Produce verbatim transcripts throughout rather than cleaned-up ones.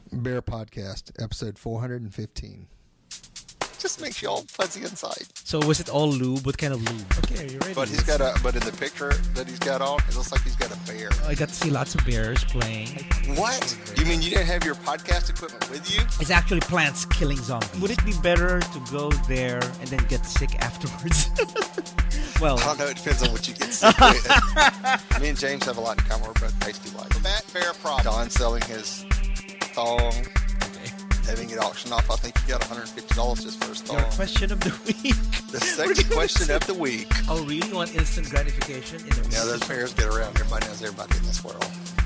Bear Podcast, episode four hundred fifteen. Just makes you all fuzzy inside. So was it all lube? What kind of lube? Okay, are you ready? But he's got a. But in the picture that he's got on, it looks like he's got a bear. I got to see lots of bears playing. What? You mean you didn't have your podcast equipment with you? It's actually plants killing zombies. Would it be better to go there and then get sick afterwards? Well, I don't know. It depends on what you get sick with. Me and James have a lot in common. We're both pasty white. Matt Bear Prop. Don selling his thong. Having it auctioned off. I think he got one hundred fifty dollars just for his thong. Your question of the week. The second question of the week. Oh, really? You want instant gratification? In a Yeah, those bears get around. Everybody knows everybody in this world.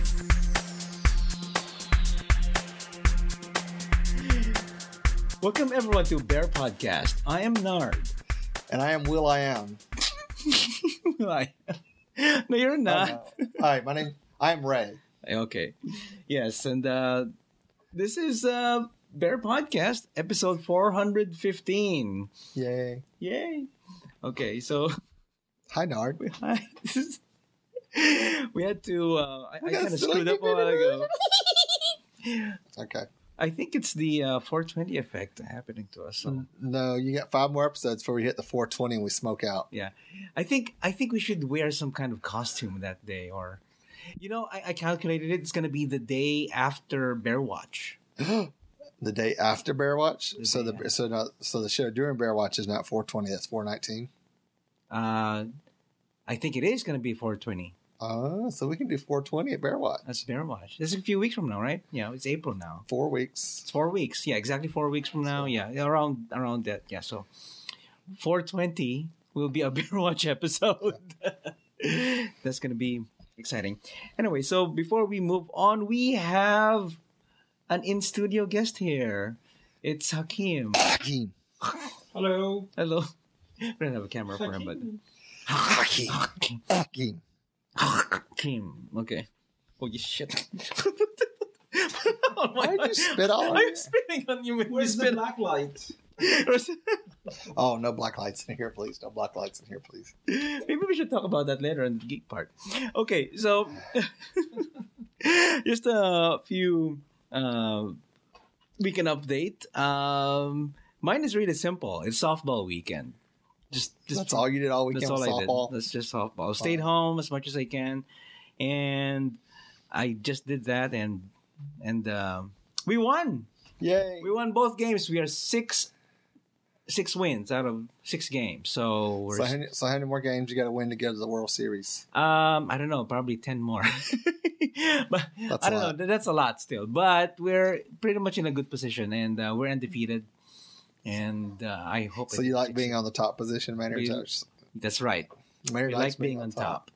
Welcome, everyone, to Bear Podcast. I am Nard. And I am Will I Am. I No, you're not. Oh, no. Hi, my name, I am Ray. Okay. Yes, and uh, this is uh, Bear Podcast, episode four hundred fifteen. Yay. Yay. Okay, so... Hi, Nard. We, hi, this is, we had to... Uh, I, I got kind of silly screwed up a while ago. Okay. I think it's the uh, four twenty effect happening to us. So. No, you got five more episodes before we hit the four twenty and we smoke out. Yeah. I think I think we should wear some kind of costume that day. Or, you know, I, I calculated it. It's going to be the day after Bear Watch. The day after Bear Watch? The so day the after. so not, so the show during Bear Watch is not four twenty, that's four nineteen. Uh, I think it is going to be four twenty. Oh, so we can do four twenty at Bear Watch. That's Bear Watch. This is a few weeks from now, right? Yeah, it's April now. Four weeks. It's four weeks. Yeah, exactly four weeks from now. Yeah, around around that. Yeah, so four twenty will be a Bear Watch episode. That's going to be exciting. Anyway, so before we move on, we have an in-studio guest here. It's Hakeem. Hakeem. Hello. Hello. We don't have a camera for him, but... Hakeem. Hakeem. Hakeem. Okay. Holy shit. Why did you spit all over I'm me? spitting on you when you Where's the spit. black light? Oh, no black lights in here, please. No black lights in here, please. Maybe we should talk about that later in the geek part. Okay, so just a few uh, weekend update. Um, mine is really simple. It's softball weekend. Just, just That's all you did all weekend That's all was I did. softball? That's just softball. I stayed home as much as I can, and I just did that, and and uh, we won. Yay. We won both games. We are six six wins out of six games. So we're So how, many, so how many more games you got to win to get to the World Series? Um, I don't know, probably ten more. But That's I a don't lot. know. That's a lot still. But we're pretty much in a good position, and uh, we're undefeated. And uh, I hope. So it you like succeeds. being on the top position, Maynard? We- Jones? That's right. Maynard We likes like being on top.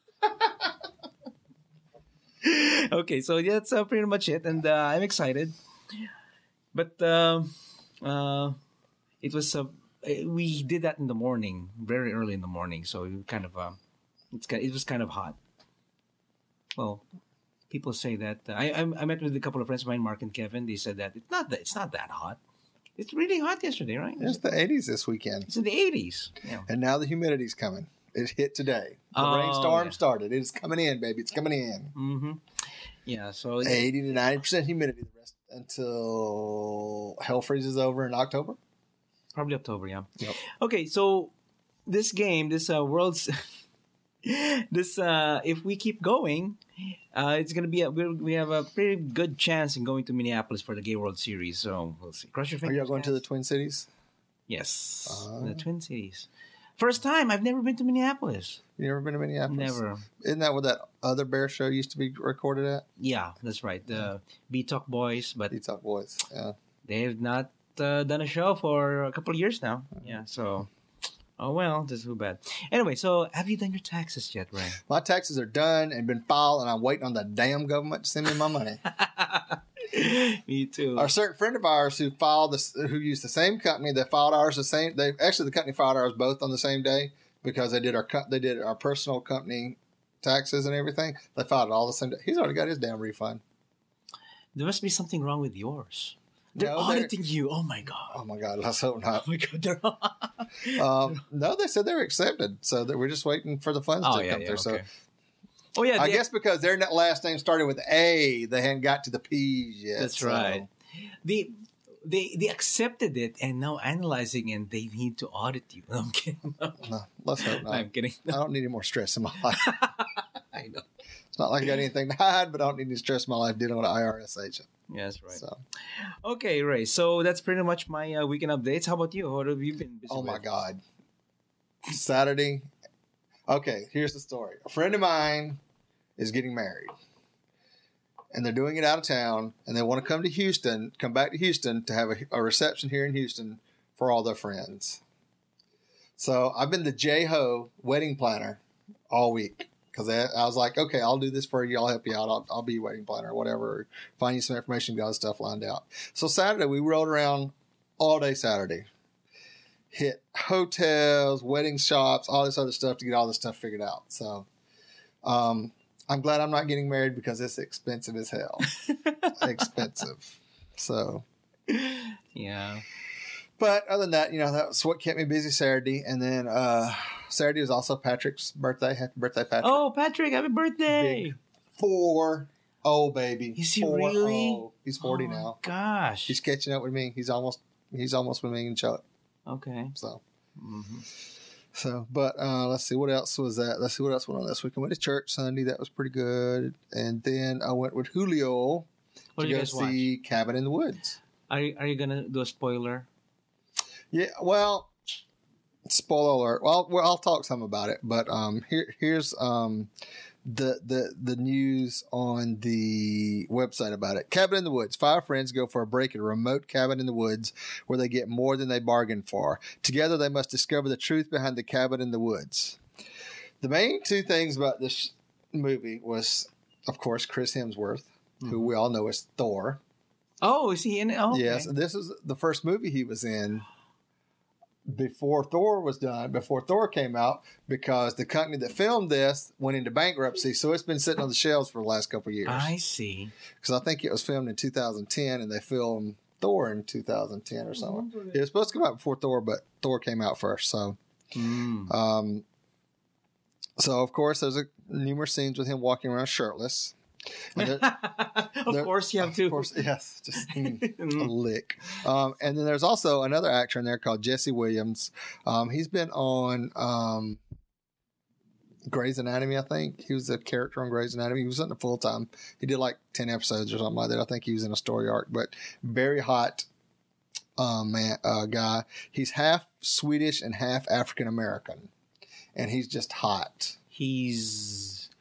Okay, so that's uh, pretty much it, and uh, I'm excited. But uh, uh, it was uh, we did that in the morning, very early in the morning. So it kind of uh, it's ki- it was kind of hot. Well, people say that uh, I I I met with a couple of friends of mine, Mark and Kevin. They said that it's not that it's not that hot. It's really hot yesterday, right? It's the eighties this weekend. It's in the eighties. Yeah. And now the humidity's coming. It hit today. The Oh, rainstorm yeah. started. It is coming in, baby. It's coming in. Mm-hmm. Yeah. So eighty to ninety percent humidity the rest until hell freezes over in October. probably October. Yeah. Yep. Okay, so this game, this uh, world's, this uh, if we keep going, uh, it's gonna be a, we we have a pretty good chance in going to Minneapolis for the Gay World Series. So we'll see. Cross your Are fingers. you all going to the guys. Twin Cities? Yes, Ah. the Twin Cities. First time. I've never been to Minneapolis. You never been to Minneapolis? Never. Isn't that where that other bear show used to be recorded at? Yeah, that's right. The B Talk Boys, but Beat Talk Boys. Yeah. they have not uh, done a show for a couple of years now. Yeah, so. Oh well, that's too bad. Anyway, so have you done your taxes yet, Ray? My taxes are done and been filed, and I'm waiting on the damn government to send me my money. Me too. Our certain friend of ours who filed this, who used the same company, they filed ours the same. They actually the company filed ours both on the same day because they did our co- they did our personal company taxes and everything. They filed it all the same day. He's already got his damn refund. There must be something wrong with yours. They're No, they're- auditing you. Oh my god. Oh my God, let's hope not. Oh my god. They're Um, no, they said they were accepted, so that we're just waiting for the funds Oh to yeah, come yeah. through. Okay. Oh yeah, I the- guess because their last name started with A, they hadn't got to the P's yet. That's so- right. The they they accepted it and now analyzing and they need to audit you. No, I'm kidding. No, No, let's hope not. I'm kidding. I don't need any more stress in my life. I know. It's not like I got anything to hide, but I don't need any stress in my life dealing with an I R S agent. Yeah, that's right. So, Okay, Ray. So that's pretty much my uh, weekend updates. How about you? What have you been busy oh my with? God. Saturday. Okay, here's the story. A friend of mine is getting married. And they're doing it out of town, and they want to come to Houston, come back to Houston to have a, a reception here in Houston for all their friends. So I've been the J-Ho wedding planner all week because I, I was like, okay, I'll do this for you. I'll help you out. I'll, I'll be your wedding planner or whatever. Find you some information, got stuff lined out. So Saturday, we rode around all day Saturday. Hit hotels, wedding shops, all this other stuff to get all this stuff figured out. So, um, I'm glad I'm not getting married because it's expensive as hell. Expensive. So, Yeah. but other than that, you know, that's what kept me busy Saturday. And then uh, Saturday was also Patrick's birthday. Happy birthday, Patrick. Oh, Patrick, happy birthday! Big Four. Oh, baby. Is he Four really? oh. He's forty Oh, now. Gosh. He's catching up with me. He's almost he's almost with me and Chuck. Okay. So. hmm So, but uh, let's see, what else was that? Let's see what else went on this week. I went to church Sunday. That was pretty good. And then I went with Julio What to did you go guys watch? see Cabin in the Woods. Are you, are you gonna do a spoiler? Yeah, well, spoiler alert. Well, well I'll talk some about it. But um, here, here's um, the, the, the news on the website about it. Cabin in the Woods. Five friends go for a break at a remote cabin in the woods where they get more than they bargained for. Together, they must discover the truth behind the cabin in the woods. The main two things about this movie was, of course, Chris Hemsworth, who we all know is Thor. Oh, is he in it? Oh, okay. Yes, this is the first movie he was in before Thor was done, before Thor came out, because the company that filmed this went into bankruptcy, so it's been sitting on the shelves for the last couple of years. I see. Because I think it was filmed in two thousand ten, and they filmed Thor in two thousand ten or something. It was supposed to come out before Thor, but Thor came out first. So, Mm. um, so of course, there's a, numerous scenes with him walking around shirtless. And there- of there- course, you have to. Of course, yes, just mm, a lick. Um, and then there's also another actor in there called Jesse Williams. Um, he's been on um, Grey's Anatomy, I think. He was a character on Grey's Anatomy. He was in it full time. He did like ten episodes or something like that. I think he was in a story arc, but very hot um, man, uh, guy. He's half Swedish and half African American, and he's just hot. He's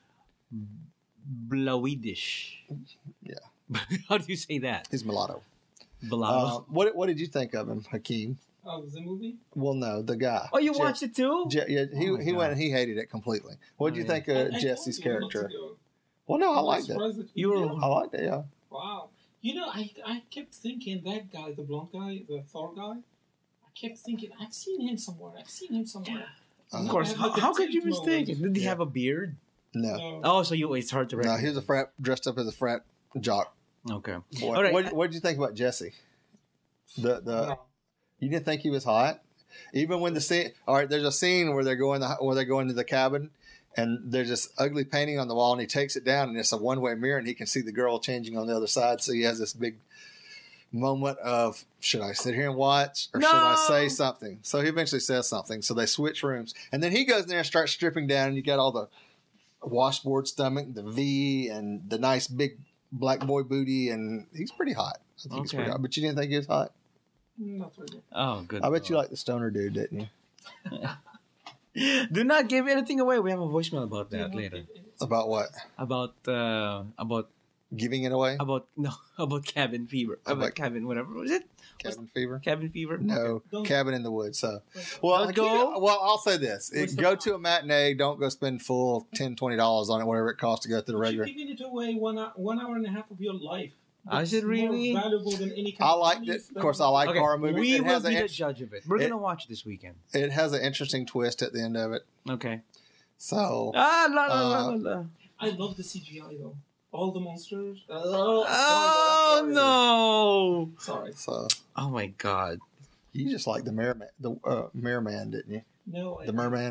Blowidish. Yeah. How do you say that? He's mulatto. Uh, Blow. what What did you think of him, Hakeem? Oh, the movie? Well, no, the guy. oh, you Je- watched it too? Je- yeah, he Oh my he God. went and he hated it completely. What did Oh, you yeah. think I- of I Jesse's told you not to character? go. Well, no, I was liked it. surprised that You were- did. I liked it. Yeah. Wow. You know, I I kept thinking that guy, the blonde guy, the Thor guy. I kept thinking I've seen him somewhere. I've seen him somewhere. Uh, Of course. I had How, like a how could you tilt mistake it? moment. Did he Yeah. have a beard? No, No. Oh, so you it's hard to no, recognize. he was a frat dressed up as a frat jock. Okay. Boy, All right. what What did you think about Jesse? The the No. you didn't think he was hot, even when the scene. All right, there's a scene where they're going the, where they're going to the cabin, and there's this ugly painting on the wall, and he takes it down, and it's a one way mirror, and he can see the girl changing on the other side. So he has this big moment of, should I sit here and watch, or should I No! say something? So he eventually says something. So they switch rooms, and then he goes in there and starts stripping down, and you got all the washboard stomach, the V, and the nice big black boy booty, and he's pretty hot. I think he's pretty Okay. hot. But you didn't think he was hot? Not really. Oh, good. I bet you like the stoner dude, didn't you? Do not give anything away. We have a voicemail about that Yeah, later. it- it- About what? About uh about Giving it away? about no about cabin fever. About, About- cabin whatever was it? Cabin fever? Cabin fever? No, Don't- cabin in the woods. So, well, Don't I go? can't- well, I'll say this: What's it, the go point? to a matinee. Don't go spend full ten, twenty dollars on it, whatever it costs to go to the You're regular. giving it away one hour, one hour and a half of your life. Ah, is That's it really? more valuable than any kind I of liked money it. you Of spend course, I on- like Okay, horror movies. we it will has be a the judge of it. We're it- gonna watch it this weekend. it has an interesting twist at the end of it. Okay. So, Ah, la, la, la, Uh, la, la. I love the C G I though. All the monsters. Uh, Oh no! Sorry. so Oh my god! you just like the merman, the uh, merman, didn't you? No. The I- merman.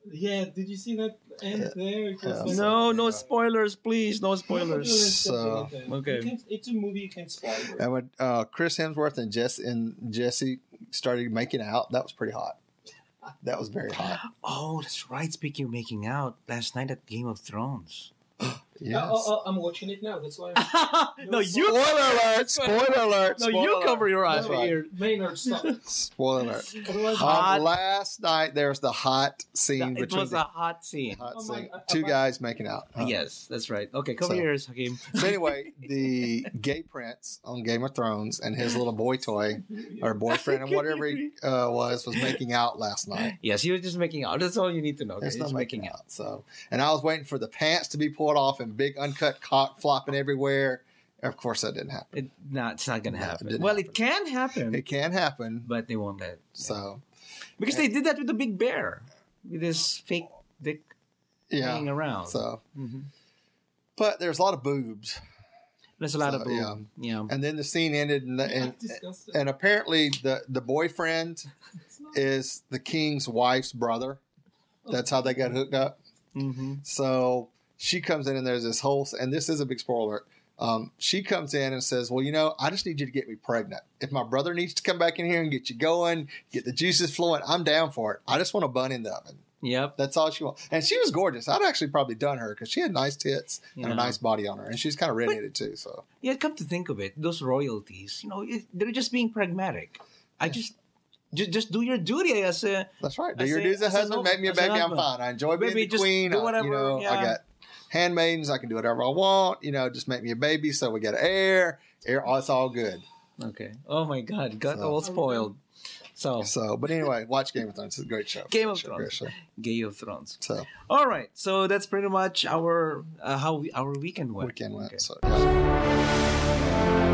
Yeah, did you see that end there? It was Yeah. like- No, no spoilers, please. No spoilers. So- Okay. You can, it's a movie you can spoil. Bro. And when uh, Chris Hemsworth and Jess and Jesse started making out, that was pretty hot. That was very hot. Oh, that's right. Speaking of making out, last night at Game of Thrones. Yes. Oh, oh, oh, I'm watching it now. That's why. no, you. Spoiler alert! Spoiler alert! No, spoiler you alert. cover your eyes That's right. here. Maynard, stop. Spoiler alert. Otherwise, Hot. Um, last night there was the hot scene It between was the a hot scene. hot Oh my- scene. I- I two might- guys making out. Huh. Yes, that's right. Okay, cover So- your ears, Hakeem. So anyway, the gay prince on Game of Thrones and his little boy toy or boyfriend and whatever he uh, was was making out last night. Yes, he was just making out. That's all you need to know. Okay? It's He's not making out. So, and I was waiting for the pants to be pulled off and big uncut cock flopping everywhere. Of course, that didn't happen. It, no, it's not going to No, it happen. didn't Well, happen. it can happen, It can happen. but they won't let it. So, Because they did that with the big bear, with this fake dick hanging yeah. around. So, Mhm. but there's a lot of boobs, There's a lot so, of boom. Yeah. and then the scene ended, and, Yeah, and, disgusting. and apparently the the boyfriend It's not- is the king's wife's brother. That's how they got hooked up. Mm-hmm. So she comes in and there's this whole, and this is a big spoiler. Um, she comes in and says, well, you know, I just need you to get me pregnant. If my brother needs to come back in here and get you going, get the juices flowing, I'm down for it. I just want a bun in the oven. Yep. That's all she wants. And she was gorgeous. I'd actually probably done her because she had nice tits and Yeah. a nice body on her. And she's kind of redheaded too. So Yeah, come to think of it, those royalties, you know, it, they're just being pragmatic. I just, just, just do your duty as a. that's right. Do I your say- duty as a I say husband. no, Make me a as a baby. I'm husband. fine. I enjoy being Baby, the just queen. do I- whatever, you know, yeah. I got handmaidens. I can do whatever I want. You know, just make me a baby. So we got air. Air. Oh, it's all good. Okay. Oh my God, got So- all spoiled. So, So, but anyway, watch Game of Thrones. It's a great show. Game Great of show, Thrones. great show. Game of Thrones. So All right, so that's pretty much our uh, how we, our weekend went. weekend went. Okay. So yeah.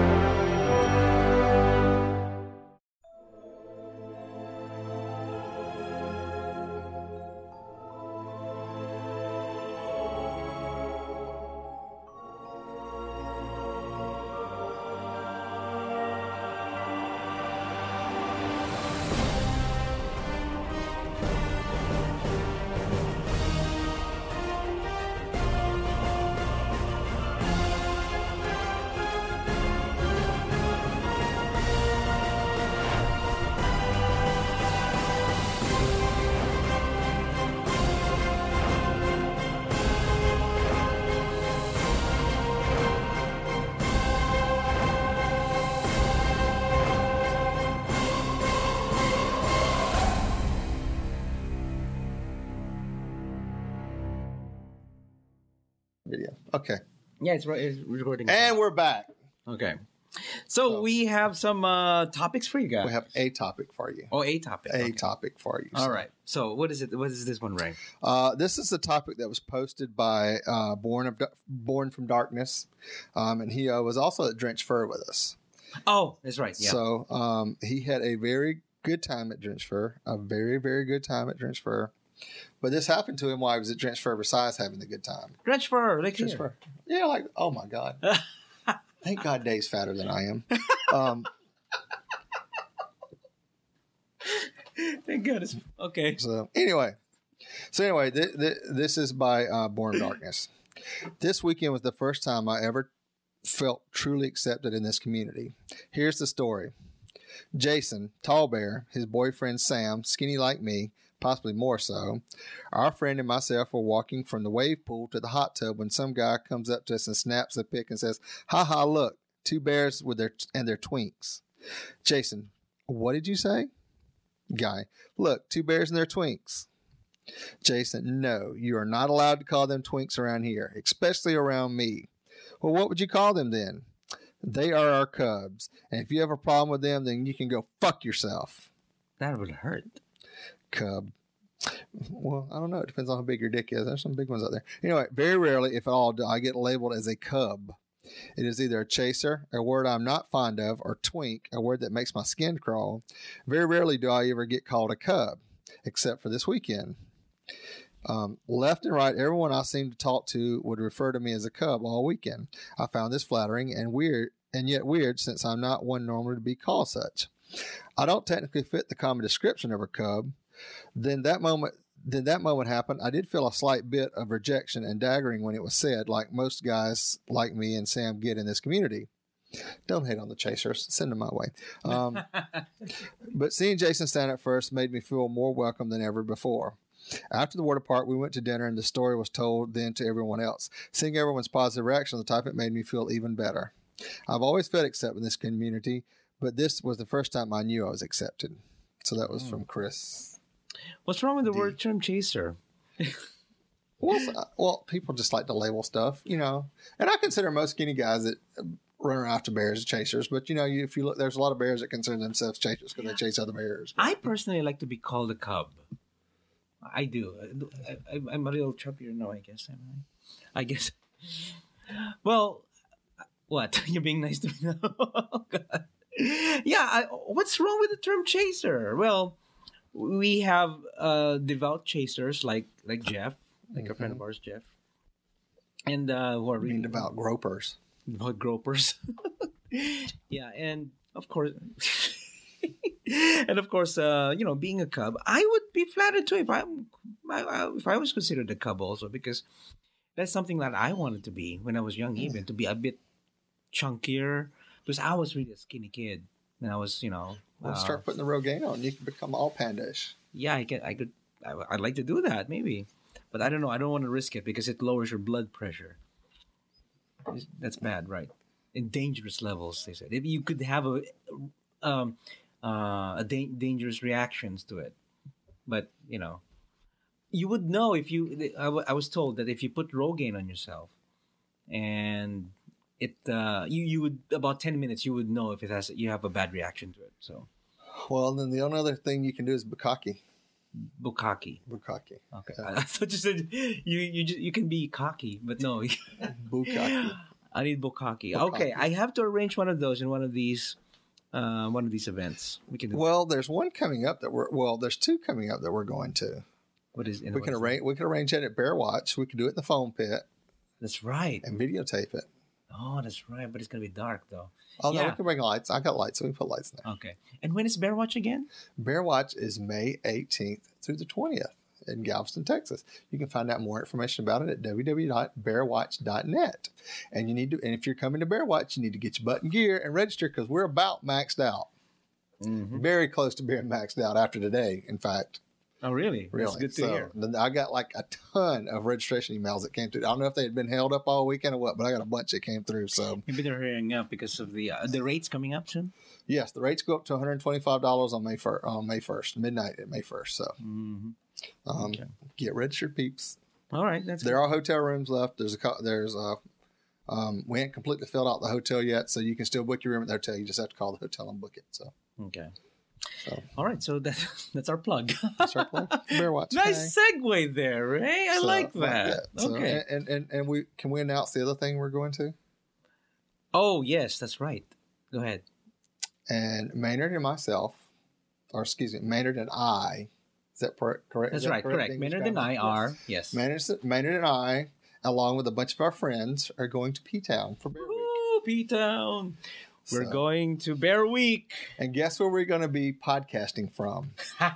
Video. Okay, Yeah, it's, right, it's recording. and we're back. Okay, so So- we have some uh, topics for you guys. We have a topic for you. oh a topic. A okay. topic for you. All So, right. So what is it? What is this one, Ray? Uh, this is the topic that was posted by uh, Born of Born from Darkness, um, and he uh, was also at Drench Fur with us. Oh, that's right. Yeah. So um, he had a very good time at Drench Fur, a very very good time at Drench Fur. But this happened to him while he was at Drench Fur, besides having the good time. Drench fur, like Drench here. Fur, yeah, like oh my god, thank God Dave's fatter than I am. Um, Thank goodness. Okay. So anyway, so anyway, th- th- this is by uh, Born of Darkness. This weekend was the first time I ever felt truly accepted in this community. Here's the story. Jason, tall bear, his boyfriend Sam, skinny like me, possibly more so. Our friend and myself were walking from the wave pool to the hot tub when some guy comes up to us and snaps a pic and says, "Ha ha, look, two bears with their and their twinks." Jason, what did you say? Guy, look, two bears and their twinks. Jason, no, you are not allowed to call them twinks around here, especially around me. Well, what would you call them then? They are our cubs, and if you have a problem with them, then you can go fuck yourself. That would hurt. Cub. Well, I don't know. It depends on how big your dick is. There's some big ones out there. Anyway, very rarely, if at all, do I get labeled as a cub. It is either a chaser, a word I'm not fond of, or twink, a word that makes my skin crawl. Very rarely do I ever get called a cub, except for this weekend. Um, left and right, everyone I seem to talk to would refer to me as a cub all weekend. I found this flattering and weird, and yet weird, since I'm not one normally to be called such. I don't technically fit the common description of a cub. Then that moment, Did that moment happen? I did feel a slight bit of rejection and daggering when it was said, like most guys like me and Sam get in this community. Don't hate on the chasers. Send them my way. Um, but seeing Jason stand up first made me feel more welcome than ever before. After the water park, we went to dinner, and the story was told then to everyone else. Seeing everyone's positive reaction on the topic made me feel even better. I've always felt accepted in this community, but this was the first time I knew I was accepted. So that was from Chris. What's wrong with the D. word term chaser? Well, well, people just like to label stuff, you know. And I consider most skinny guys that run around after bears as chasers. But, you know, you, if you look, there's a lot of bears that consider themselves chasers because they chase other bears. I personally like to be called a cub. I do. I, I, I'm a little chubbier now, I guess. Am I? I guess. Well, what? You're being nice to me now? Oh, God. Yeah, I, what's wrong with the term chaser? Well, we have uh, devout chasers like like Jeff, like mm-hmm. a friend of ours, Jeff. And uh, who are really devout gropers. Devout gropers. Yeah, and of course... and of course, uh, you know, being a cub, I would be flattered too if I, I, if I was considered a cub also, because that's something that I wanted to be when I was young, even to be a bit chunkier, because I was really a skinny kid when I was, you know. Well, uh, start putting the Rogaine on, you can become all pandish. Yeah, I could, I could, I, I'd like to do that maybe, but I don't know. I don't want to risk it because it lowers your blood pressure. That's bad, right? In dangerous levels, they said. If you could have a, um. Uh, a da- dangerous reactions to it, but you know, you would know if you. I, w- I was told that if you put Rogaine on yourself, and it, uh, you you would about ten minutes you would know if it has you have a bad reaction to it. So, well, then the only other thing you can do is bukkake. Bukkake. Bukkake. Okay, yeah. I thought you said you you just, you can be cocky, but no. Bukkake. I need bukkake. Bukkake. Okay, I have to arrange one of those in one of these. Uh, one of these events we can do. Well, there's one coming up that we're well. There's two coming up that we're going to. What is we can arrange? We can arrange it at Bear Watch. We can do it in the foam pit. That's right. And videotape it. Oh, that's right. But it's gonna be dark though. Oh no, yeah. we can bring lights. I got lights, so we can put lights in there. Okay. And when is Bear Watch again? Bear Watch is May eighteenth through the twentieth in Galveston, Texas. You can find out more information about it at w w w dot bear watch dot net. And you need to. And if you're coming to Bear Watch, you need to get your butt and gear and register because we're about maxed out. Mm-hmm. Very close to being maxed out after today, in fact. Oh, really? Really? That's good to so, hear. I got like a ton of registration emails that came through. I don't know if they had been held up all weekend or what, but I got a bunch that came through. So maybe they're hurrying up because of the uh, the rates coming up soon. Yes, the rates go up to one hundred twenty-five dollars on May first, on May first, midnight at May first. So mm-hmm. um, okay. Get registered, peeps. All right, that's there good. are hotel rooms left. There's a there's a um, we ain't completely filled out the hotel yet, so you can still book your room at the hotel. You just have to call the hotel and book it. So okay. So. All right, so that, that's our plug. That's our plug. Bear Watch. Nice hey. segue there, Ray. I so, like that. Yeah. So, okay. And, and and we can we announce the other thing we're going to? Oh yes, that's right. Go ahead. And Maynard and myself, or excuse me, Maynard and I. Is that correct? That's is that right. Correct. correct. Maynard and I yes. are yes. Maynard, Maynard and I, along with a bunch of our friends, are going to P-Town for Bear Week. Ooh, P-Town. We're so, going to Bear Week. And guess where we're going to be podcasting from?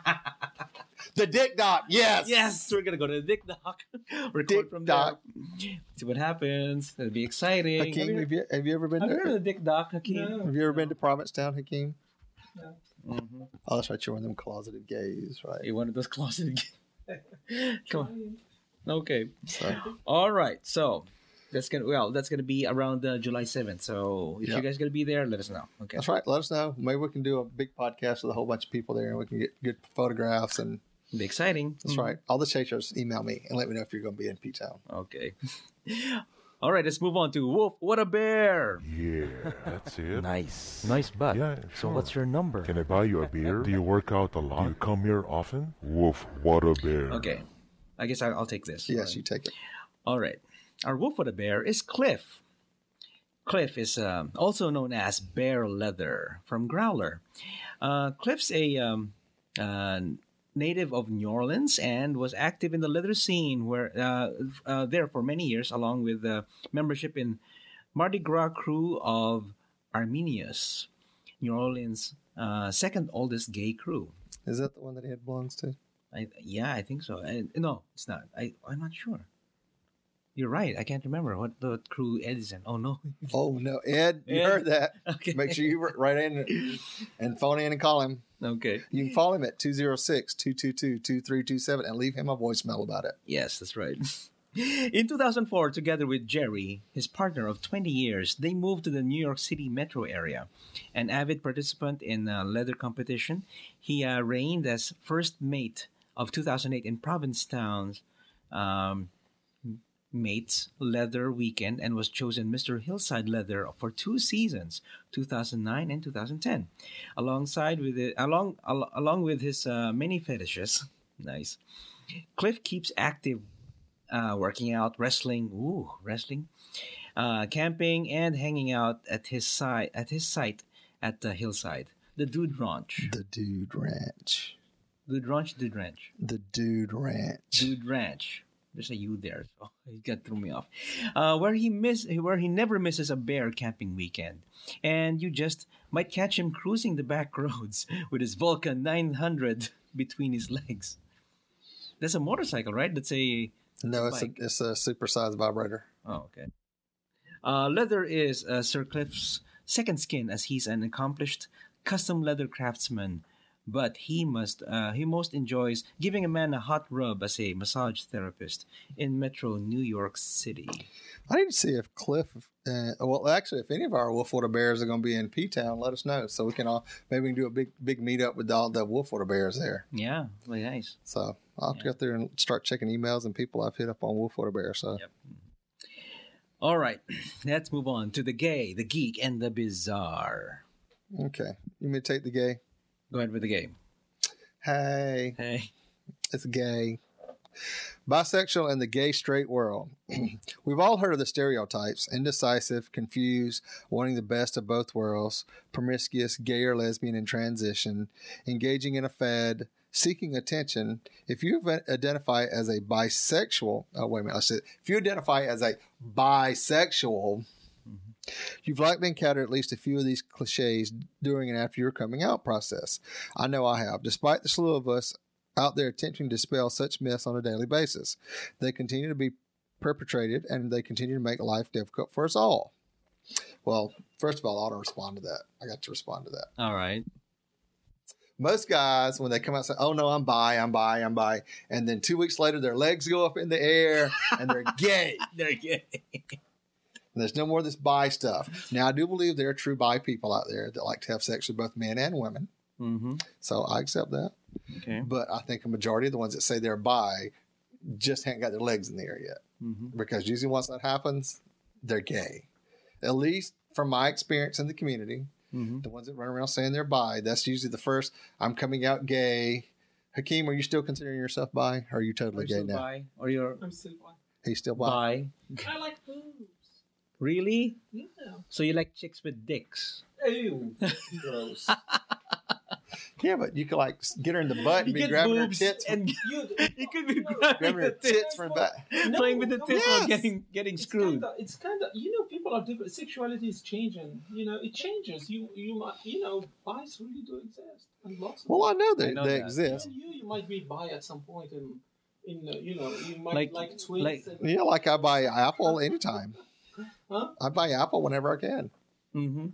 The Dick Dock, yes! Yes, we're going to go to the Dick Dock. Record Dick from Dock. There. See what happens. It'll be exciting. Hakeem, have you, have you ever been have to... Have you heard of the Dick Dock, Hakeem? No. Have you ever been to Provincetown, Hakeem? No. Mm-hmm. Oh, that's right. You're one of them closeted gays, right? You're one of those closeted gays. Come on. Okay. So. All right. So... That's gonna well. That's gonna be around uh, July seventh. So if yep. you guys gonna be there, let us know. Okay, that's right. Let us know. Maybe we can do a big podcast with a whole bunch of people there, and we can get good photographs and. It'll be exciting. That's mm-hmm. right. All the chasers, email me and let me know if you're going to be in P-Town. Okay. All right. Let's move on to Wolf. What a bear! Yeah, that's it. Nice, nice butt. Yeah. Sure. So what's your number? Can I buy you a beer? Do you work out a lot? Do you come here often? Wolf. What a bear! Okay. I guess I'll, I'll take this. Yes, right. you take it. All right. Our wolf with a bear is Cliff. Cliff is um, also known as Bear Leather from Growler. Uh, Cliff's a um, uh, native of New Orleans and was active in the leather scene where uh, uh, there for many years, along with uh, membership in Mardi Gras crew of Arminius, New Orleans' uh, second oldest gay crew. Is that the one that he had belongs to? I, yeah, I think so. I, no, it's not. I, I'm not sure. You're right. I can't remember what the crew Ed is in. Oh, no. Oh no, Ed, you Ed. heard that. Okay. Make sure you write in and phone in and call him. Okay. You can call him at two oh six, two two two, two three two seven and leave him a voicemail about it. Yes, that's right. In two thousand four, together with Jerry, his partner of twenty years, they moved to the New York City metro area. An avid participant in a leather competition, he uh, reigned as first mate of two thousand eight in Provincetown's um, Mates Leather Weekend and was chosen Mister Hillside Leather for two seasons, two thousand nine and two thousand ten. Alongside with it, along al- along with his uh, many fetishes, nice. Cliff keeps active, uh, working out, wrestling, ooh, wrestling, uh, camping, and hanging out at his side at his site at the Hillside, the Dude Ranch. The Dude Ranch. Dude Ranch, Dude Ranch, The Dude Ranch. Dude Ranch. There's a U there, so he got threw me off. Uh, where he miss, where he never misses a bear camping weekend, and you just might catch him cruising the back roads with his Vulcan nine hundred between his legs. That's a motorcycle, right? That's a No, it's a, bike. it's a supersized vibrator. Oh, okay. Uh, leather is uh, Sir Cliff's second skin, as he's an accomplished custom leather craftsman. But he must uh, he most enjoys giving a man a hot rub as a massage therapist in Metro New York City. I need to see if Cliff, uh, well, actually, if any of our Wolfwater Bears are going to be in P-Town, let us know so we can all, maybe we can do a big big meetup with all the Wolfwater Bears there. Yeah, really nice. So I'll have to go through and start checking emails and people I've hit up on Wolfwater Bear. So Yep. All right, let's move on to the gay, the geek, and the bizarre. okay, you may take the gay. Go ahead with the game. Hey, Hey. it's gay. Bisexual in the gay straight world. We've all heard of the stereotypes: indecisive, confused, wanting the best of both worlds, promiscuous, gay or lesbian in transition, engaging in a fad, seeking attention. If you identify as a bisexual, oh wait a minute, I said if you identify as a bisexual, you've likely encountered at least a few of these cliches during and after your coming out process. I know I have. Despite the slew of us out there attempting to dispel such myths on a daily basis, they continue to be perpetrated and they continue to make life difficult for us all. Well, first of all, I ought to respond to that. I got to respond to that. All right. Most guys, when they come out and say, oh no, I'm bi, I'm bi, I'm bi, and then two weeks later their legs go up in the air and they're gay. They're gay. There's no more of this bi stuff. Now, I do believe there are true bi people out there that like to have sex with both men and women. Mm-hmm. So I accept that. Okay. But I think a majority of the ones that say they're bi just haven't got their legs in the air yet. Mm-hmm. Because usually once that happens, they're gay. At least from my experience in the community, Mm-hmm. the ones that run around saying they're bi, that's usually the first, I'm coming out gay. Hakeem, are you still considering yourself bi? Or are you totally Are you gay still now? bi? Or you're I'm still bi. He's still bi. bi? I like boobs. Really? Yeah. So you like chicks with dicks? Ew. Gross. Yeah, but you could like get her in the butt and You be get grabbing her boobs tits, and You, you could be no, grabbing grabbing her the tits, tits from back. No, playing with the no, tits yes. while getting getting It's screwed. kinda, it's kind of, you know, people are different. Sexuality is changing. You know, it changes. You, you might, you know, bias really do exist, and lots of Well, I know they, I know they that. exist. you, you, you might be bi at some point, in, in uh, you know, you might Like- like, twins. like- and, Yeah, like I buy Apple anytime. Huh? I buy Apple whenever I can. Mm-hmm.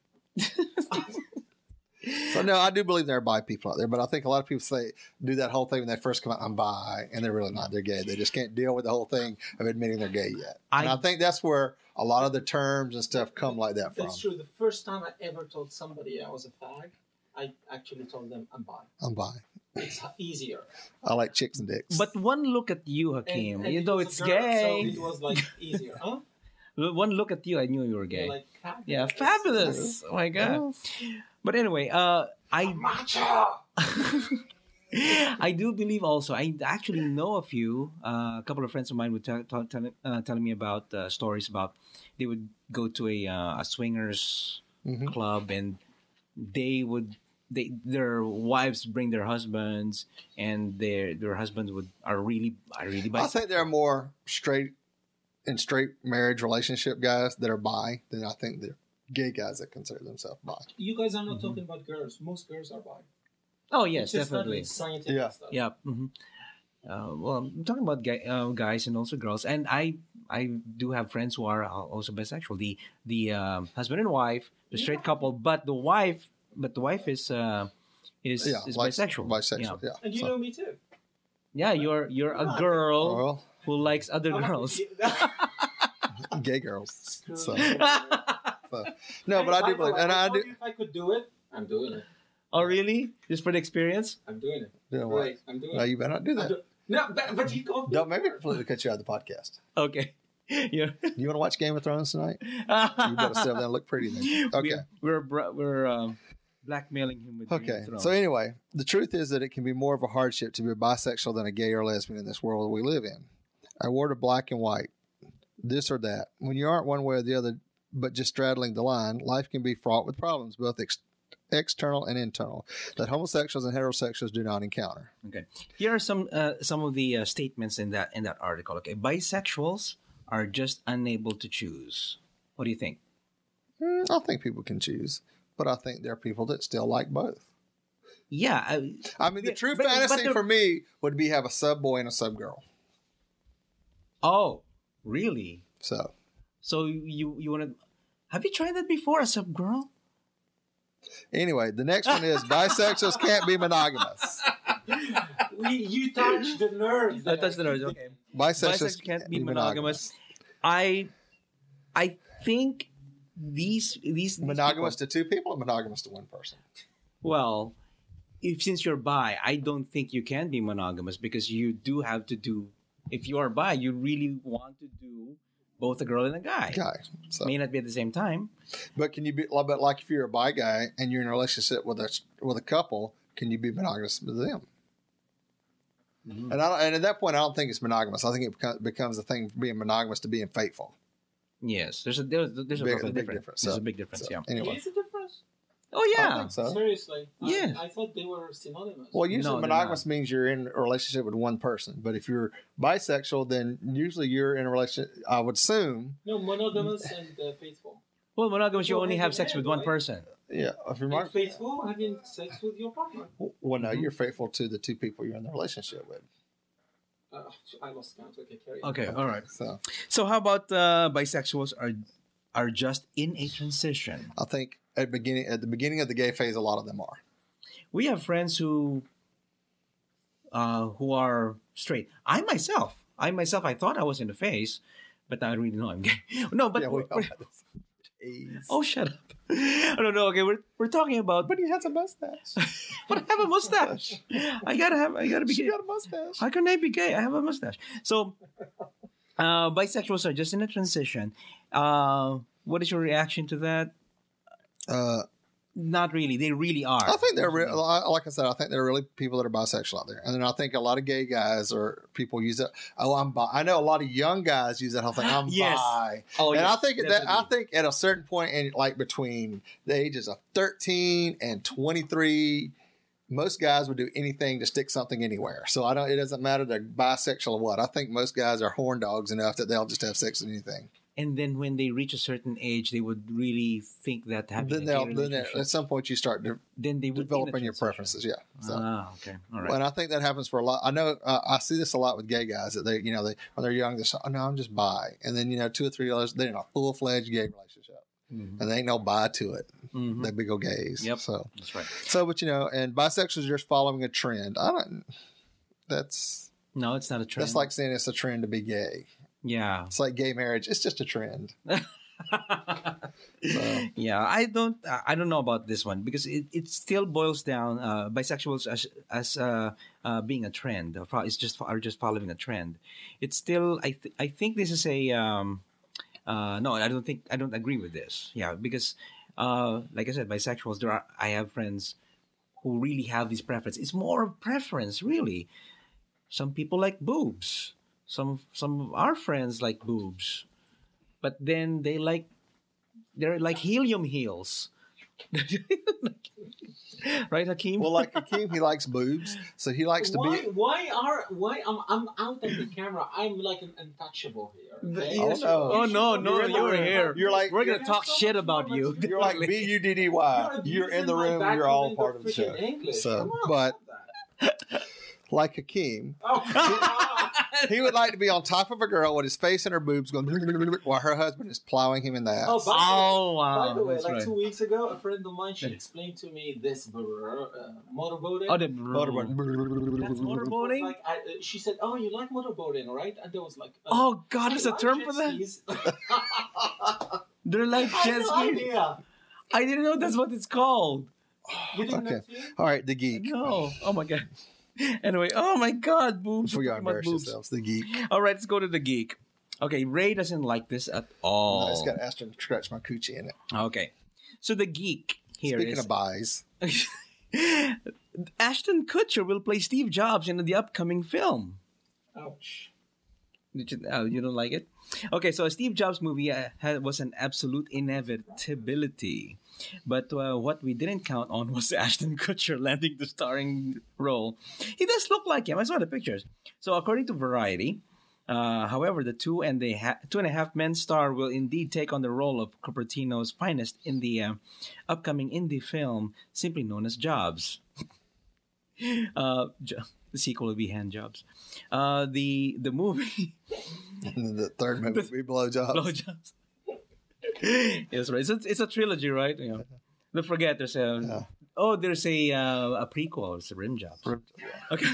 So no, I do believe there are bi people out there, but I think a lot of people say do that whole thing when they first come out, I'm bi, and they're really not. They're gay. They just can't deal with the whole thing of admitting they're gay yet. and I- I think that's where a lot of the terms and stuff come like that from. That's true. The first time I ever told somebody I was a fag, I actually told them I'm bi. I'm bi. It's h- easier. I like chicks and dicks. But one look at you, And- Hakeem, and you it know was a it's girl, gay. So it was like easier, huh? One look at you, I knew you were gay. Like, fabulous. Yeah, fabulous. Oh my god. But anyway, uh, I Macho! I do believe also. I actually know a few. Uh, a couple of friends of mine would tell, tell, tell, uh, telling me about uh, stories about they would go to a uh, a swingers Mhm. club and they would they their wives bring their husbands and their their husbands would are really are really I bi. think there are more straight and straight marriage relationship guys that are bi than I think they're gay guys that consider themselves bi. You guys are not Mm-hmm. talking about girls. Most girls are bi. Oh yes, It's just not definitely. with scientific Yeah. stuff. Yeah. hmm Uh, well, I'm talking about guy, uh, guys and also girls, and I I do have friends who are al- also bisexual. The the um, husband and wife, the straight couple, but the wife, but the wife is uh, is Yeah, is like- bisexual. Bisexual, yeah. And you So- know me too. Yeah, yeah. You're you're a girl well, who likes other I'm not- girls. gay girls. So, I- so. No, but I do believe, and I do. If I could do it, I'm doing it. Oh, really? Just for the experience? I'm doing it. Doing what? Right, I'm doing No, it. you better not do I'm that. do- no, but, but you can't. do Don't make me it. completely cut you out of the podcast. Okay. Yeah. You want to watch Game of Thrones tonight? You better sit there and look pretty then. Okay. We're we're, bra- we're um, blackmailing him with Game Okay. of Thrones. So anyway, the truth is that it can be more of a hardship to be bisexual than a gay or lesbian in this world we live in. I word of black and white, this or that. When you aren't one way or the other, but just straddling the line, life can be fraught with problems, both ex- external and internal, that homosexuals and heterosexuals do not encounter. Okay. Here are some uh, some of the uh, statements in that in that article. Okay, bisexuals are just unable to choose. What do you think? Mm, I think people can choose, but I think there are people that still like both. Yeah. I, I mean, the Yeah, true but- but fantasy the- for me would be have a sub boy and a sub girl. oh, really? So So you you want to? Have you tried that before, a sub girl? anyway, the next one is bisexuals can't be monogamous. We, you touch the nerve. Uh, that's the nerves. Okay. Bisexuals Bisexuals can't be monogamous. I I think these these, these Monogamous people- to two people or monogamous to one person? well, if since you're bi, I don't think you can be monogamous because you do have to do. If you are bi, you really want to do both a girl and a guy. Guy. So, May not be at the same time. but can you be? But like if you're a bi guy and you're in a relationship with a with a couple, can you be monogamous with them? Mm-hmm. And I, and at that point, I don't think it's monogamous. I think it becomes, becomes the thing from being monogamous to being faithful. Yes, there's a there's, there's a Big- big, big difference. difference. There's So- a big difference. So, Yeah. Anyway, Is it difference? Oh I yeah. think so. Seriously? Yeah. I, I thought they were synonymous. Well, usually No, they're monogamous means you're in a relationship with one person. But if you're bisexual, then usually you're in a relationship. I would assume, no, monogamous and uh, faithful. Well, monogamous, you Go only hand have in sex hand, with one right? person. yeah. If you're Being mon- faithful, having sex with your partner. well, no, Mhm. you're faithful to the two people you're in the relationship with. Uh, I lost count. Okay, carry on. Okay, all right. So So how about uh, bisexuals are are just in a transition? I think at beginning at the beginning of the gay phase, a lot of them are. We have friends who uh, who are straight. I myself, I myself, I thought I was in the phase, but I really know I'm gay. No, but yeah, we all we're- had this. Jeez. oh, shut up! I don't know. Okay, we're we're talking about. But he has a mustache. But I have a mustache. I gotta have. I gotta be She gay. got a mustache. How can I be gay? I have a mustache. So, uh, bisexuals are just in a transition. Uh, what is your reaction to that? Uh, Not really. They really are. I think they're re- like I said. I think there are really people that are bisexual out there, and then I think a lot of gay guys or people use it. Oh, I'm bi. I know a lot of young guys use that whole thing. I'm Yes. bi, Oh, and yes, I think that I definitely. think at a certain point in like between the ages of thirteen and twenty-three, most guys would do anything to stick something anywhere. So I don't. It doesn't matter they're bisexual or what. I think most guys are horn dogs enough that they'll just have sex with anything. And then when they reach a certain age, they would really think that having Then a they'll. gay Then relationship, at some point you start de- then they would be in a developing your transition. preferences. Yeah. So. Ah, okay, all right. And I think that happens for a lot. I know uh, I see this a lot with gay guys that they, you know, they when they're young, they say, "Oh no, I'm just bi," and then you know, two or three years, they're in a full fledged gay relationship, Mhm. and they ain't no bi to it. Mhm. They big old gays. Yep. So, That's right. so, but you know, and bisexuals are just following a trend. I don't. That's No, it's not a trend. that's like saying it's a trend to be gay. yeah. It's like gay marriage. It's just a trend. So. Yeah, I don't I don't know about this one because it, it still boils down uh, bisexuals as as uh, uh, being a trend. Or fo- It's just are just following a trend. It's still I th- I think this is a um, uh, no I don't think I don't agree with this. Yeah, because uh, like I said, bisexuals there are I have friends who really have this preference. It's more of preference really. Some people like boobs. Some some of our friends like boobs, but then they like they're like helium heels. Right, Hakeem? Well, like Hakeem, he likes boobs, so he likes to why, be. why are why I'm I'm out of the camera? I'm like an untouchable here. Okay? Oh, no. Oh no, no, You're in the you're room. here. You're like- we're gonna You talk have so shit much about more you. material. You're like B U D D Y. You're You're in the abusing my room. back You're all with part of the freaking show. English. So, Come on, but stop that. like Hakeem, Oh, he would like to be on top of a girl with his face and her boobs going while her husband is plowing him in the ass. Oh, by, Oh wow! by the way, that's like right. two weeks ago, a friend of mine she Yeah. explained to me this uh, motorboating. Oh, the Motorboat. That's motorboating? Like I, uh, she said, "Oh, you like motorboating, right?" And there was like, uh, Oh God, there's I a like term jet for that. skis. They're like I jet had no skis. idea. I didn't know that's what it's called. You didn't Okay. know too? All right, the geek. No. Oh my God. Anyway, oh my God, boobs. Before you We're talking about embarrass boobs. yourselves, the geek. All right, let's go to the geek. Okay, Ray doesn't like this at all. No, it's got Ashton scratch my coochie in it. Okay, so the geek here Speaking is of buys, Ashton Kutcher will play Steve Jobs in the upcoming film. Ouch. Did you, oh, you don't like it? Okay, so a Steve Jobs movie uh, had, was an absolute inevitability. But uh, what we didn't count on was Ashton Kutcher landing the starring role. He does look like him. I saw the pictures. So according to Variety, uh, however, the two and the ha- two and a half men star will indeed take on the role of Cupertino's finest in the uh, upcoming indie film, simply known as Jobs. uh, jo- the sequel will be Hand Jobs. Uh, the the movie and the third movie will be blowjobs. Blowjobs. Yes, right. It's a, it's a trilogy, right? You know, don't forget there's a Yeah. oh, there's a uh, a prequel. It's a Rim Jobs. Okay.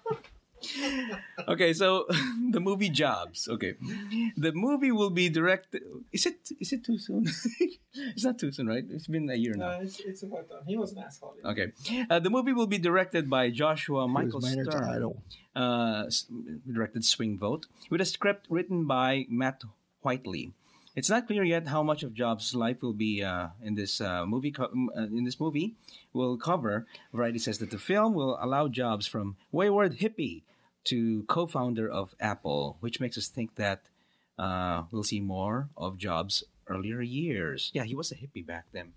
Okay, so the movie Jobs. Okay, the movie will be directed. Is it is it too soon? It's not too soon, right? It's been a year No, now. it's, it's about time. He was an asshole. Okay, uh, the movie will be directed by Joshua Michael Maynard's Stern. idol. Uh, s- directed Swing Vote with a script written by Matt Whiteley. It's not clear yet how much of Jobs' life will be uh, in this uh, movie. Co- m- uh, in this movie, will cover. Variety says that the film will allow Jobs from wayward hippie to co-founder of Apple, which makes us think that uh, we'll see more of Jobs' earlier years. Yeah, he was a hippie back then.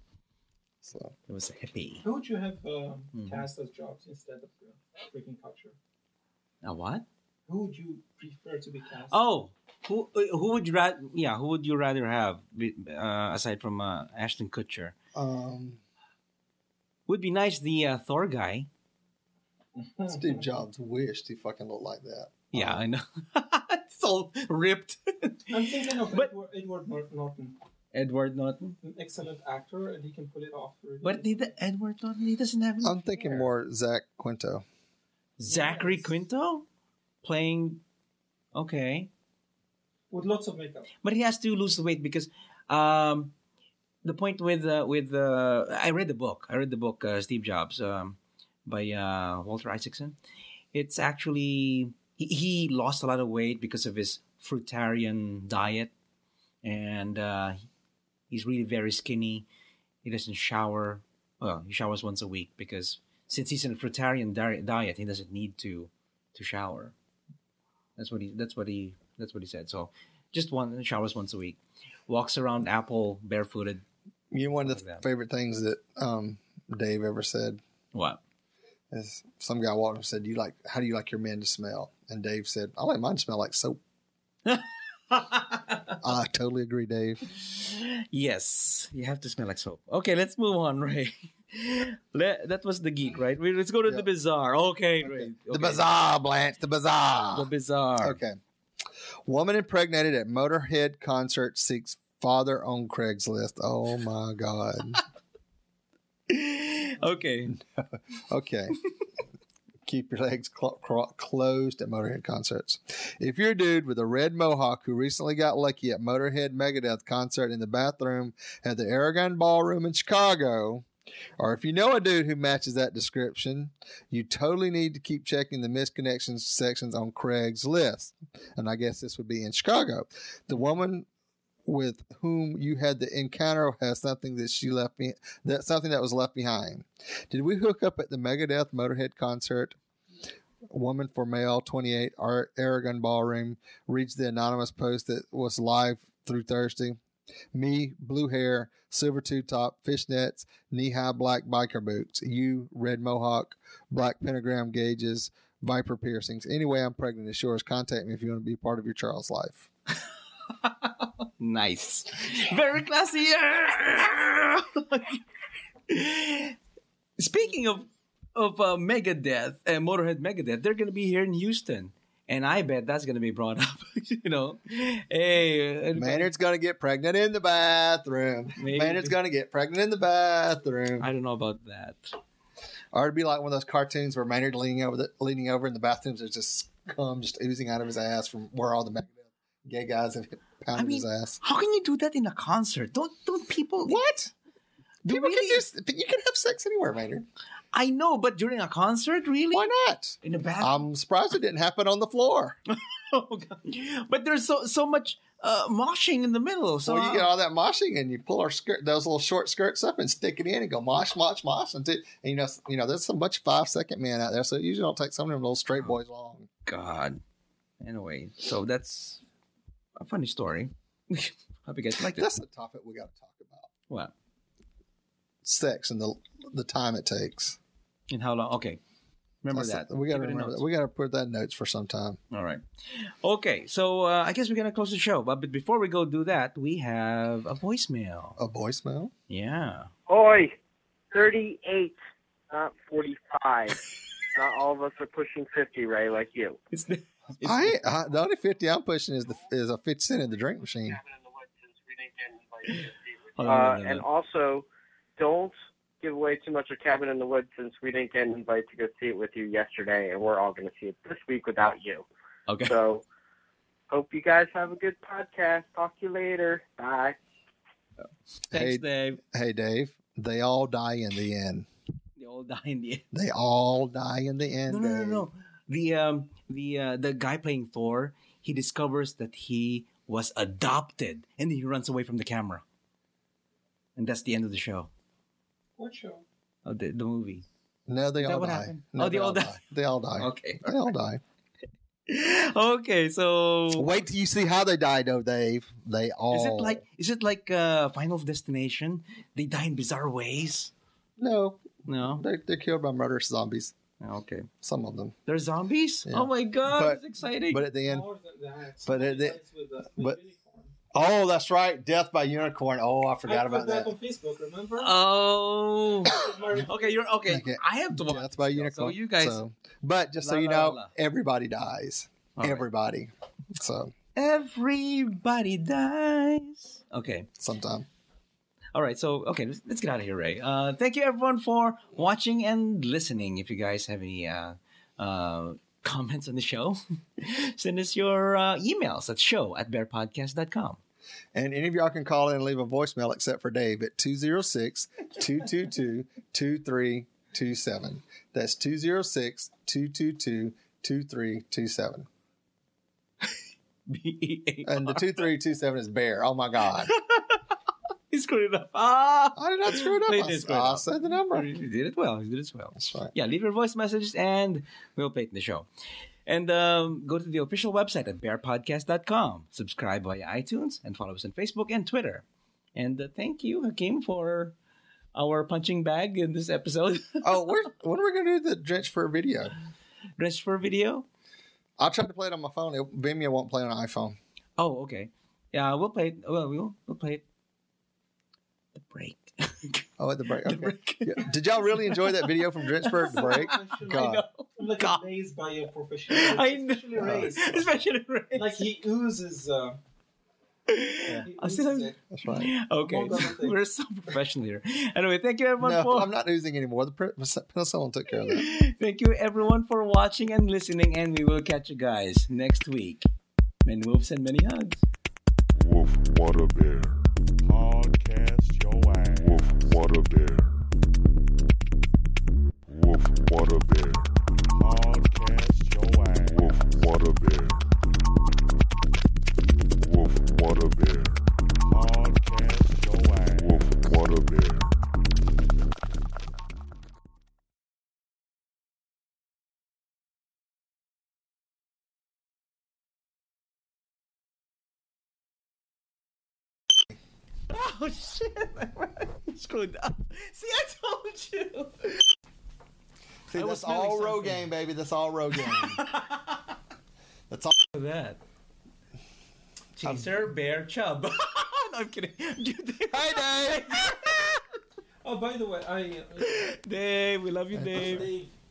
So He was a hippie. Who would you have um, Mhm. cast as Jobs instead of uh, freaking Kutcher? A what? Who would you prefer to be cast? Oh, who uh, who would you rather? Yeah, who would you rather have uh, aside from uh, Ashton Kutcher? um, Would be nice the uh, Thor guy. Steve Jobs wished he fucking looked like that. Yeah, Um, I know. It's all ripped. I'm thinking of But- Edward, Edward Nor- Norton, Edward Norton. an excellent actor, and he can pull it off. Really. But he, Edward Norton, he doesn't have. Any I'm thinking hair. more Zach Quinto. Zachary Yes. Quinto playing. Okay, with lots of makeup. but he has to lose the weight because um, the point with uh, with uh, I read the book. I read the book uh, Steve Jobs um, by uh, Walter Isaacson. It's actually he, he lost a lot of weight because of his fruitarian diet, and uh, he's really very skinny. He doesn't shower. Well, he showers once a week because since he's in a fruitarian di- diet, he doesn't need to to shower. That's what he. That's what he. That's what he said. So, just one showers once a week. Walks around Apple barefooted. You know, one of Like the that. favorite things that um, Dave ever said What? is some guy walked up and said, "You like? How do you like your men to smell?" And Dave said, "I like mine to smell like soap." I totally agree, Dave. Yes, you have to smell like soap. Okay, let's move on, Ray. Let, that was the geek, right? We, let's go to Yeah. the bizarre. Okay, Ray. The Okay. bizarre, Blanche. The bizarre. The bizarre. Okay. Woman impregnated at Motorhead concert seeks father on Craigslist. Oh my God. Okay. Okay. Keep your legs cl- cl- closed at Motorhead concerts. If you're a dude with a red mohawk who recently got lucky at Motorhead Megadeth concert in the bathroom at the Aragon Ballroom in Chicago, or if you know a dude who matches that description, you totally need to keep checking the misconnections sections on Craigslist. And I guess this would be in Chicago. The woman with whom you had the encounter has something that she left me that something that was left behind. Did we hook up at the Megadeth Motorhead concert? Woman for male, twenty-eight, Ar- Aragon Ballroom reads the anonymous post that was live through Thursday. Me, blue hair, silver two top, fishnets, knee high black biker boots. You, red mohawk, black pentagram gauges, viper piercings. Anyway, I'm pregnant as yours. Contact me if you want to be part of your child's life. Nice. Very classy. Speaking of of uh, Megadeth and Motorhead Megadeth, they're going to be here in Houston. And I bet that's going to be brought up. you know, hey, uh, Maynard's going to get pregnant in the bathroom. Maybe. Maynard's going to get pregnant in the bathroom. I don't know about that. Or it'd be like one of those cartoons where Maynard leaning over the, leaning over in the bathrooms, there's just cum just oozing out of his ass from where all the Megadeth gay guys have pounded I mean, his ass. how can you do that in a concert? Don't don't people? What? Do People really? can just, you can have sex anywhere, Maynard. I know, but during a concert, really? Why not? In the bathroom? I'm surprised it didn't happen on the floor. Oh, God. But there's so so much uh, moshing in the middle. So Well, you get all that moshing and you pull our skirt, those little short skirts up and stick it in and go mosh, mosh, mosh. And, and you know, you know, there's so much five second men out there, so it usually don't take some of them little straight boys long. God. Anyway, so that's a funny story. Hope you guys liked it. That's the topic we got to talk about: What? sex and the the time it takes. And how long? Okay. Remember That's- that. we got to Keep it in remember notes. that. We got to put that in notes for some time. All right. Okay, so uh, I guess we're going to close the show. But, but before we go do that, we have a voicemail. A voicemail. Yeah. Oi, thirty-eight, not forty-five. Not all of us are pushing fifty, Ray, like you. It's the, it's I, I the only fifty I'm pushing is the is a fifty cent in the drink machine. Hold on, Uh, hold on, and hold also, don't give away too much of Cabin in the Woods since we didn't get an invite to go see it with you yesterday, and we're all going to see it this week without you. on. Okay. So, hope you guys have a good podcast. Talk to you later. Bye. Thanks, Hey, Dave. hey, Dave. They all die in the end. They all die in the end. They all die in the end. No, no, no, Dave. no. The um, the uh, the guy playing Thor, he discovers that he was adopted, and then he runs away from the camera, and that's the end of the show. What show? Oh, the, the movie. No, they Is that all what die. happened? No, Oh, they all die. They all die. Okay. They all die. Okay, so Wait till you see how they died, though, Dave. They all. is it like is it like uh, Final Destination? They die in bizarre ways. No, No. they're, they're killed by murderous zombies. Okay. Some of them. They're zombies. Yeah. Oh my god, But- that's exciting. But at the end. More than that. But it- Somebody it- dies with a but- unicorn. Oh, that's right. Death by unicorn. Oh, I I forgot put about that that. on Facebook. Remember? oh. My- Okay, you're okay. Okay. I have to watch. Death by this still, unicorn. So you guys, So, but just so La, you la, know, la. everybody dies. All right. Everybody. So, everybody dies. Okay. sometime. All right, so okay, let's, let's get out of here, Ray. Uh, thank you everyone for watching and listening. If you guys have any uh, uh, comments on the show, send us your uh, emails at show at bear podcast dot com. And any of y'all can call in and leave a voicemail except for Dave at two oh six, two two two, two three two seven. That's two oh six, two two two, two three two seven. B E A And the R. two three two seven is Bear. Oh my God. He screwed it up. Ah, I did not screw it up. He I, did screw it I up. said the number. You did it well. You did it well. That's right. Yeah, leave your voice messages and we'll play it in the show. And um, go to the official website at bear podcast dot com. Subscribe via iTunes and follow us on Facebook and Twitter. And uh, thank you, Hakeem, for our punching bag in this episode. Oh, where's, when are we going to do the Drench Fur video? Dress for video. I tried to play it on my phone. It, Vimeo won't play on an iPhone. Oh, okay. Yeah, we'll play it. Well, we'll, we'll play it. The break. Oh, at the break. Okay. break. Yeah. Did y'all really enjoy that video from Drench Fur at the break? God. I'm like God. amazed by your professional. I know. Especially Ray's. Especially Ray. Like he oozes. Uh, he I still oozes have- it. That's right. Okay, Among other things. we're so professional here. Anyway, thank you everyone No, for I'm not oozing anymore. The pre- penicillin took care of that. thank you everyone for watching and listening, and we will catch you guys next week. Many moves and many hugs. Woof, what a bear. Podcast your ass. Woof, what a bear. Woof, what a bear. Podcast your ass. Woof, what a bear. Woof, what a bear. Podcast your ass. Woof, what a bear. Oh shit! Screwed up. See, I told you. See, I was that's all smelling row something. game, baby. That's all row game. That's all. Look at that. Chaser, bear, chub. No, I'm kidding. Hey, Dave. Oh, by the way, I uh, Dave, we love you, asked Dave. Dave